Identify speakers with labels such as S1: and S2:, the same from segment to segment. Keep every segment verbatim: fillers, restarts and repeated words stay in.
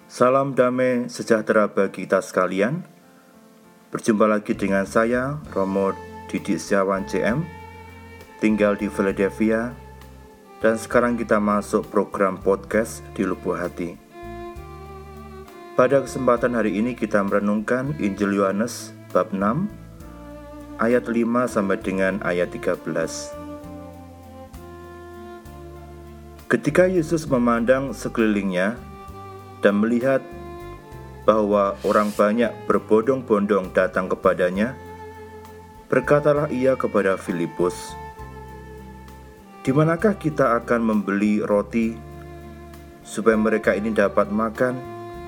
S1: Salam damai sejahtera bagi kita sekalian. Berjumpa lagi dengan saya, Romo Didi Setiawan C M, tinggal di Philadelphia. Dan sekarang kita masuk program podcast di Lubuk Hati. Pada kesempatan hari ini kita merenungkan Injil Yohanes bab enam, ayat lima sampai dengan ayat tiga belas. Ketika Yesus memandang sekelilingnya dan melihat bahwa orang banyak berbondong-bondong datang kepadanya, berkatalah ia kepada Filipus, "Di manakah kita akan membeli roti supaya mereka ini dapat makan?"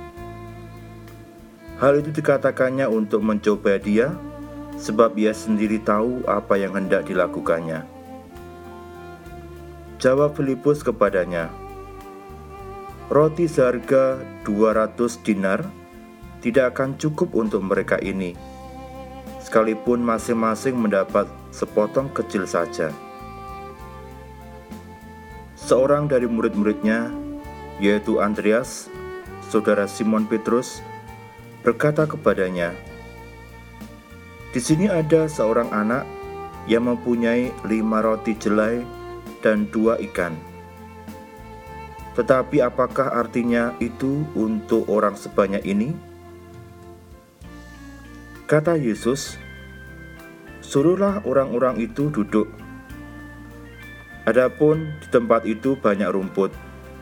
S1: Hal itu dikatakannya untuk mencoba dia, sebab ia sendiri tahu apa yang hendak dilakukannya. Jawab Filipus kepadanya, "Roti seharga dua ratus dinar tidak akan cukup untuk mereka ini, sekalipun masing-masing mendapat sepotong kecil saja." Seorang dari murid-muridnya, yaitu Andreas, saudara Simon Petrus, berkata kepadanya, "Di sini ada seorang anak yang mempunyai lima roti jelai dan dua ikan. Tetapi apakah artinya itu untuk orang sebanyak ini?" Kata Yesus, "Suruhlah orang-orang itu duduk. Adapun di tempat itu banyak rumput."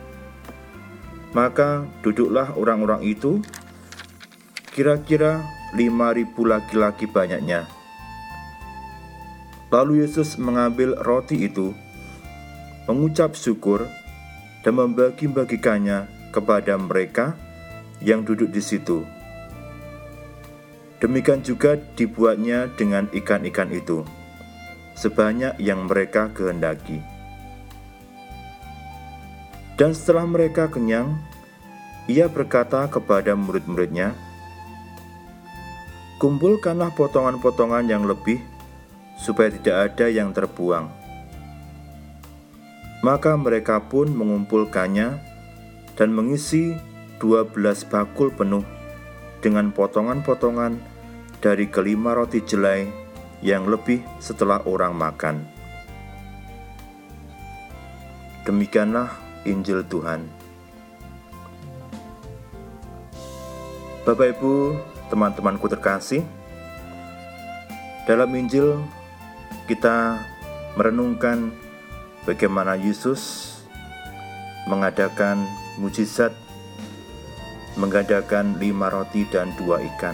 S1: Maka duduklah orang-orang itu, kira-kira lima ribu laki-laki banyaknya. Lalu Yesus mengambil roti itu, mengucap syukur, dan membagi-bagikannya kepada mereka yang duduk di situ. Demikian juga dibuatnya dengan ikan-ikan itu, sebanyak yang mereka kehendaki. Dan setelah mereka kenyang, ia berkata kepada murid-muridnya, "Kumpulkanlah potongan-potongan yang lebih, supaya tidak ada yang terbuang." Maka mereka pun mengumpulkannya dan mengisi dua belas bakul penuh dengan potongan-potongan dari kelima roti jelai yang lebih setelah orang makan. Demikianlah Injil Tuhan. Bapak Ibu, teman-temanku terkasih, dalam Injil kita merenungkan bagaimana Yesus mengadakan mujizat, mengadakan lima roti dan dua ikan.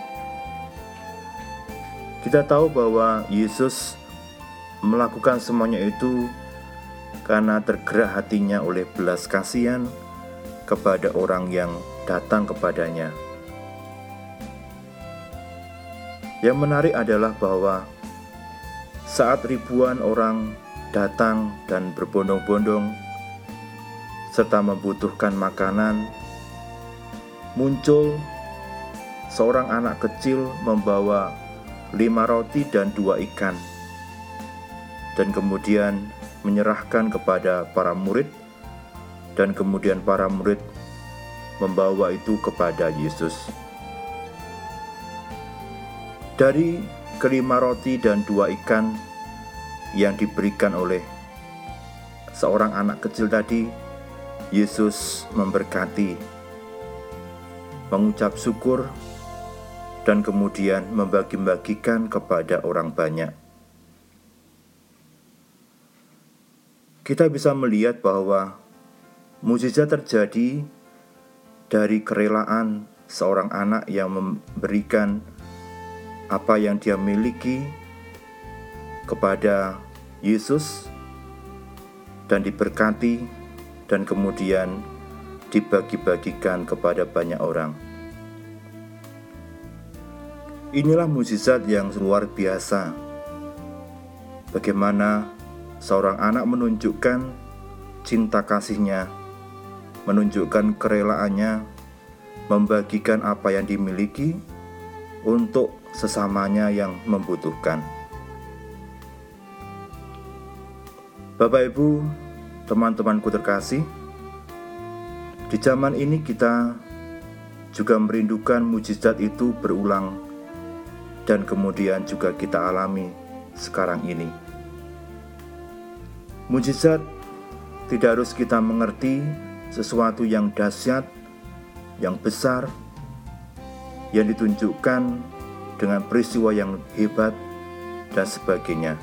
S1: Kita tahu bahwa Yesus melakukan semuanya itu karena tergerak hatinya oleh belas kasihan kepada orang yang datang kepadanya. Yang menarik adalah bahwa saat ribuan orang datang dan berbondong-bondong serta membutuhkan makanan, muncul seorang anak kecil membawa lima roti dan dua ikan, dan kemudian menyerahkan kepada para murid, dan kemudian para murid membawa itu kepada Yesus. Dari kelima roti dan dua ikan yang diberikan oleh seorang anak kecil tadi, Yesus memberkati, mengucap syukur, dan kemudian membagi-bagikan kepada orang banyak. Kita bisa melihat bahwa mukjizat terjadi dari kerelaan seorang anak yang memberikan apa yang dia miliki kepada Yesus dan diberkati, dan kemudian dibagi-bagikan kepada banyak orang. Inilah mukjizat yang luar biasa. Bagaimana seorang anak menunjukkan cinta kasihnya, menunjukkan kerelaannya, membagikan apa yang dimiliki untuk sesamanya yang membutuhkan. Bapak Ibu, teman-temanku terkasih, di zaman ini kita juga merindukan mujizat itu berulang dan kemudian juga kita alami sekarang ini. Mujizat tidak harus kita mengerti sesuatu yang dahsyat, yang besar, yang ditunjukkan dengan peristiwa yang hebat dan sebagainya.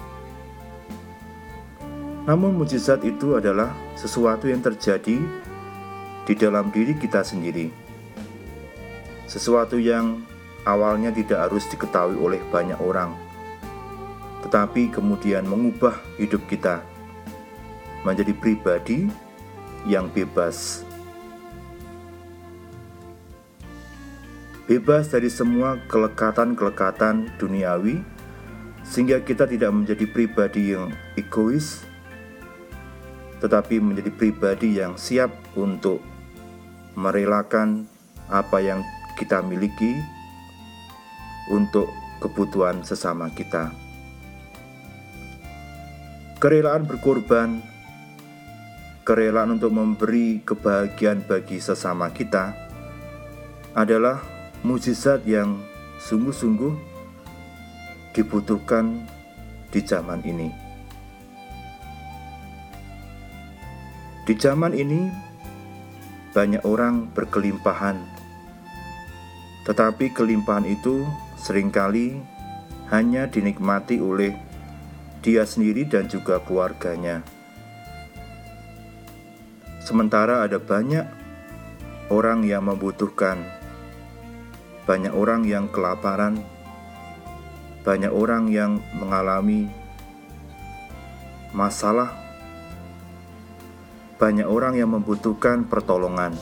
S1: Namun mujizat itu adalah sesuatu yang terjadi di dalam diri kita sendiri. Sesuatu yang awalnya tidak harus diketahui oleh banyak orang, tetapi kemudian mengubah hidup kita menjadi pribadi yang bebas. Bebas dari semua kelekatan-kelekatan duniawi, sehingga kita tidak menjadi pribadi yang egois, tetapi menjadi pribadi yang siap untuk merelakan apa yang kita miliki untuk kebutuhan sesama kita. Kerelaan berkorban, kerelaan untuk memberi kebahagiaan bagi sesama kita adalah mujizat yang sungguh-sungguh dibutuhkan di zaman ini. Di zaman ini banyak orang berkelimpahan, tetapi kelimpahan itu seringkali hanya dinikmati oleh dia sendiri dan juga keluarganya. Sementara ada banyak orang yang membutuhkan, banyak orang yang kelaparan, banyak orang yang mengalami masalah, banyak orang yang membutuhkan pertolongan.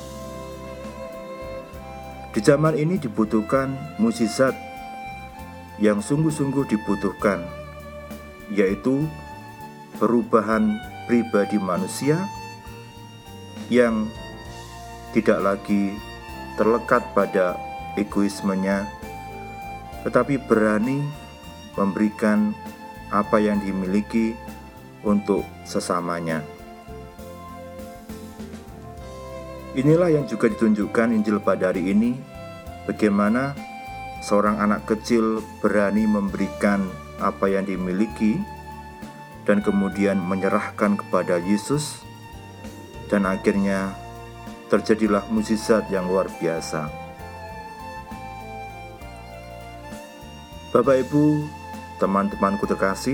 S1: Di zaman ini dibutuhkan mujizat yang sungguh-sungguh dibutuhkan, yaitu perubahan pribadi manusia yang tidak lagi terlekat pada egoismenya, tetapi berani memberikan apa yang dimiliki untuk sesamanya. Inilah yang juga ditunjukkan Injil pada hari ini, bagaimana seorang anak kecil berani memberikan apa yang dimiliki dan kemudian menyerahkan kepada Yesus, dan akhirnya terjadilah mujizat yang luar biasa. Bapak, Ibu, teman-temanku terkasih,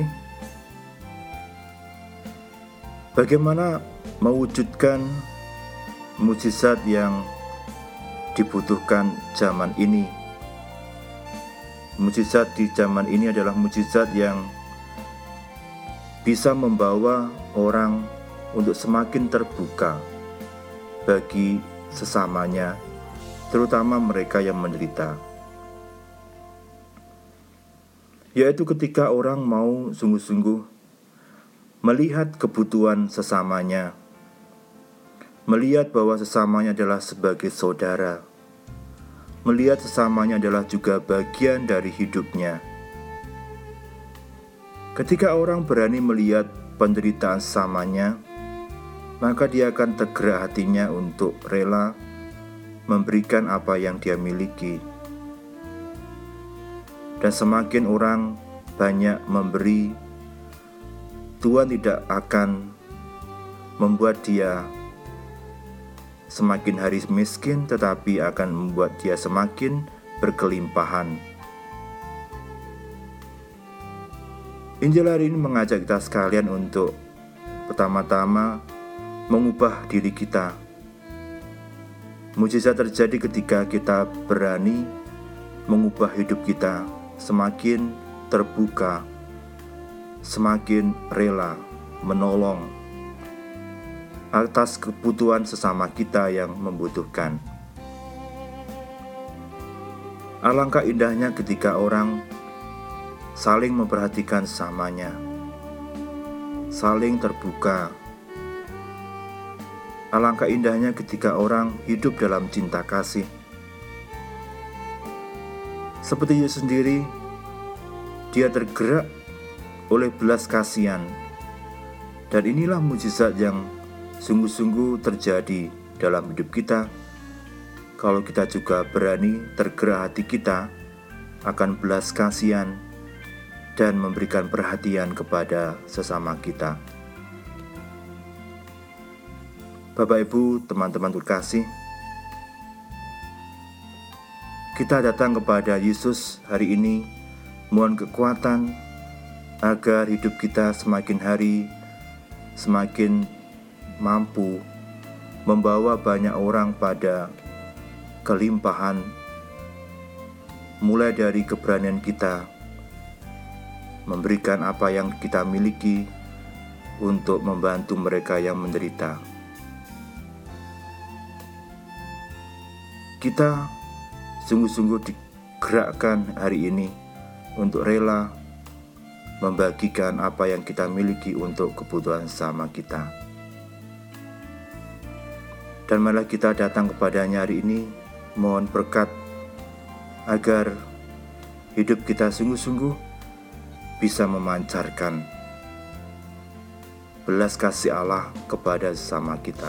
S1: bagaimana mewujudkan mujizat yang dibutuhkan zaman ini? Mujizat di zaman ini adalah mujizat yang bisa membawa orang untuk semakin terbuka bagi sesamanya, terutama mereka yang menderita. Yaitu ketika orang mau sungguh-sungguh melihat kebutuhan sesamanya, melihat bahwa sesamanya adalah sebagai saudara, melihat sesamanya adalah juga bagian dari hidupnya. Ketika orang berani melihat penderitaan sesamanya, maka dia akan tergerak hatinya untuk rela memberikan apa yang dia miliki. Dan semakin orang banyak memberi, Tuhan tidak akan membuat dia semakin hari miskin, tetapi akan membuat dia semakin berkelimpahan. Injil hari ini mengajak kita sekalian untuk pertama-tama mengubah diri kita. Mujizat terjadi ketika kita berani mengubah hidup kita semakin terbuka, semakin rela menolong atas kebutuhan sesama kita yang membutuhkan. Alangkah indahnya ketika orang saling memperhatikan sesamanya, saling terbuka. Alangkah indahnya ketika orang hidup dalam cinta kasih. Seperti Yesus sendiri, dia tergerak oleh belas kasihan. Dan inilah mujizat yang sungguh-sungguh terjadi dalam hidup kita kalau kita juga berani tergerak hati kita akan belas kasihan dan memberikan perhatian kepada sesama kita. Bapak, Ibu, teman-teman terkasih, kita datang kepada Yesus hari ini, mohon kekuatan agar hidup kita semakin hari semakin mampu membawa banyak orang pada kelimpahan, mulai dari keberanian kita memberikan apa yang kita miliki untuk membantu mereka yang menderita. Kita sungguh-sungguh digerakkan hari ini untuk rela membagikan apa yang kita miliki untuk kebutuhan sama kita. Dan malah kita datang kepadanya hari ini, mohon berkat agar hidup kita sungguh-sungguh bisa memancarkan belas kasih Allah kepada sesama kita.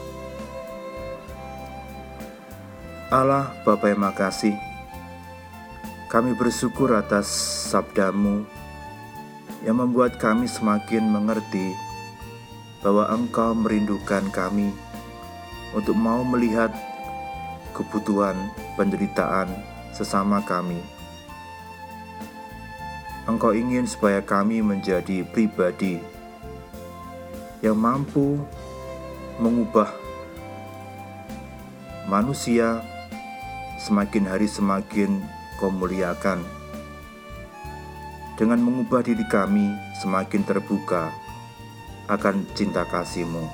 S1: Allah Bapa yang makasih, kami bersyukur atas sabda-Mu yang membuat kami semakin mengerti bahwa Engkau merindukan kami untuk mau melihat kebutuhan penderitaan sesama kami. Engkau ingin supaya kami menjadi pribadi yang mampu mengubah manusia semakin hari semakin Kau muliakan, dengan mengubah diri kami semakin terbuka akan cinta kasih-Mu.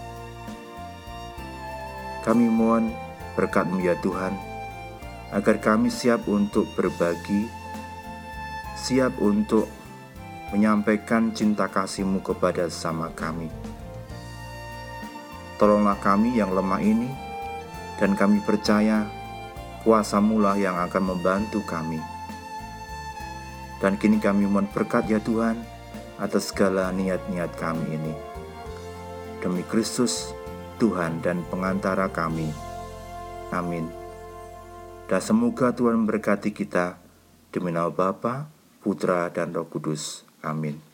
S1: Kami mohon berkat-Mu ya Tuhan, agar kami siap untuk berbagi, siap untuk menyampaikan cinta kasih-Mu kepada sesama kami. Tolonglah kami yang lemah ini, dan kami percaya kuasa-Mu lah yang akan membantu kami. Dan kini kami mohon berkat ya Tuhan atas segala niat-niat kami ini. Demi Kristus, Tuhan dan pengantara kami. Amin. Dan semoga Tuhan memberkati kita demi nama Bapa, Putra, dan Roh Kudus. Amin.